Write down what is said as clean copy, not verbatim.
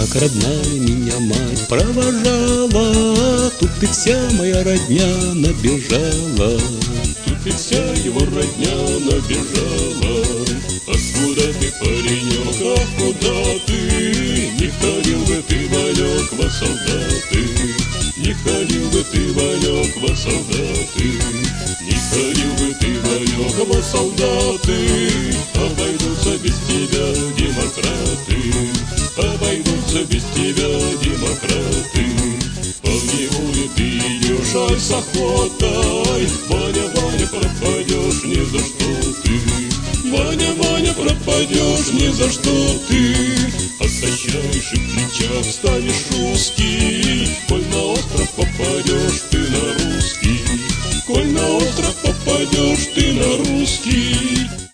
как родная меня мать провожала. Тут и вся моя родня набежала. Тут и вся его родня набежала. Откуда ты, паренек, откуда ты? Не ходил бы ты, Ванек, во солдаты. Не ходил бы ты, Ванек, во солдаты. Не ходил бы ты, Ванек, во солдаты. Обойдутся без тебя демократы. Обойдутся без тебя демократы. По неволе ты идешь, ай, с охотой. Ваня, Ваня, пропадешь ни за что ты. Ваня, Ваня, пропадешь ни за что ты. Отощаешь и в плечах станешь узкий. Коль на остров попадешь ты на русский. Коль на остров попадешь ты на русский.